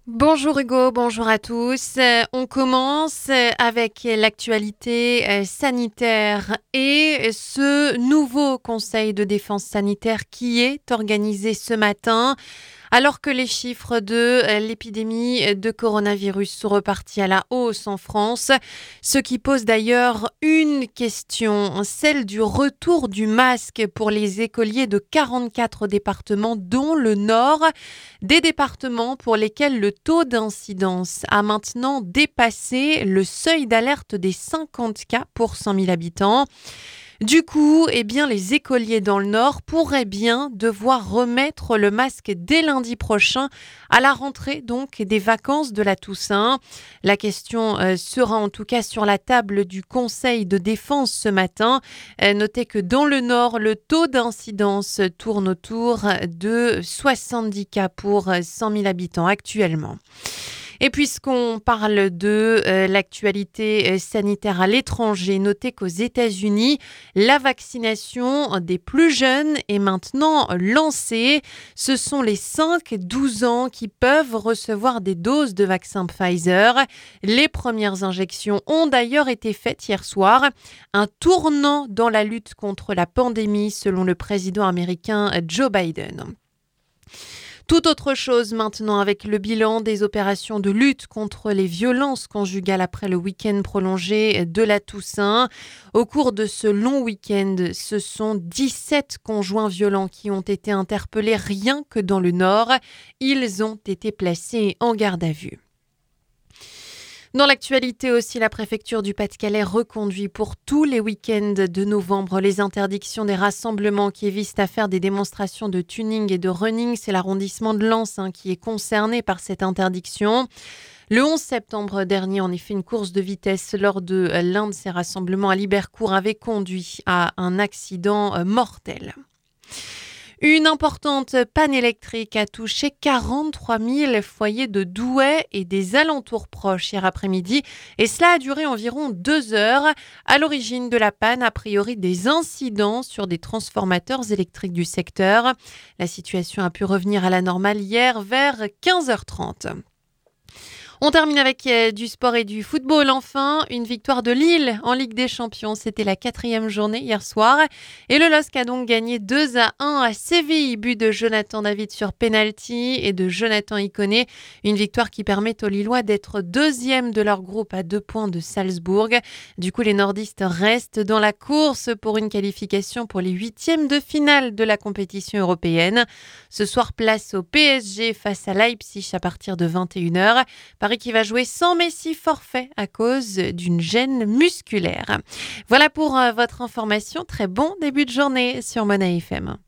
Bonjour Hugo, bonjour à tous. On commence avec l'actualité sanitaire et ce nouveau conseil de défense sanitaire qui est organisé ce matin. Alors que les chiffres de l'épidémie de coronavirus sont repartis à la hausse en France, ce qui pose d'ailleurs une question, celle du retour du masque pour les écoliers de 44 départements, dont le Nord, des départements pour lesquels le taux d'incidence a maintenant dépassé le seuil d'alerte des 50 cas pour 100 000 habitants. Du coup, les écoliers dans le Nord pourraient bien devoir remettre le masque dès lundi prochain, à la rentrée donc des vacances de la Toussaint. La question sera en tout cas sur la table du Conseil de défense ce matin. Notez que dans le Nord, le taux d'incidence tourne autour de 70 cas pour 100 000 habitants actuellement. Et puisqu'on parle de l'actualité sanitaire à l'étranger, notez qu'aux États-Unis, la vaccination des plus jeunes est maintenant lancée. Ce sont les 5-12 ans qui peuvent recevoir des doses de vaccin Pfizer. Les premières injections ont d'ailleurs été faites hier soir. Un tournant dans la lutte contre la pandémie, selon le président américain Joe Biden. Tout autre chose maintenant avec le bilan des opérations de lutte contre les violences conjugales après le week-end prolongé de la Toussaint. Au cours de ce long week-end, ce sont 17 conjoints violents qui ont été interpellés rien que dans le Nord. Ils ont été placés en garde à vue. Dans l'actualité aussi, la préfecture du Pas-de-Calais reconduit pour tous les week-ends de novembre les interdictions des rassemblements qui visent à faire des démonstrations de tuning et de running. C'est l'arrondissement de Lens qui est concerné par cette interdiction. Le 11 septembre dernier, en effet, une course de vitesse lors de l'un de ces rassemblements à Libercourt avait conduit à un accident mortel. Une importante panne électrique a touché 43 000 foyers de Douai et des alentours proches hier après-midi et cela a duré environ 2 heures. À l'origine de la panne, a priori des incidents sur des transformateurs électriques du secteur. La situation a pu revenir à la normale hier vers 15h30. On termine avec du sport et du football. Enfin, une victoire de Lille en Ligue des Champions. C'était la 4e journée hier soir. Et le LOSC a donc gagné 2-1 à Séville. But de Jonathan David sur penalty et de Jonathan Iconé. Une victoire qui permet aux Lillois d'être 2e de leur groupe à 2 points de Salzbourg. Du coup, les nordistes restent dans la course pour une qualification pour les 8e de finale de la compétition européenne. Ce soir, place au PSG face à Leipzig à partir de 21h. Paris qui va jouer sans Messi forfait à cause d'une gêne musculaire. Voilà pour votre information. Très bon début de journée sur Mona FM.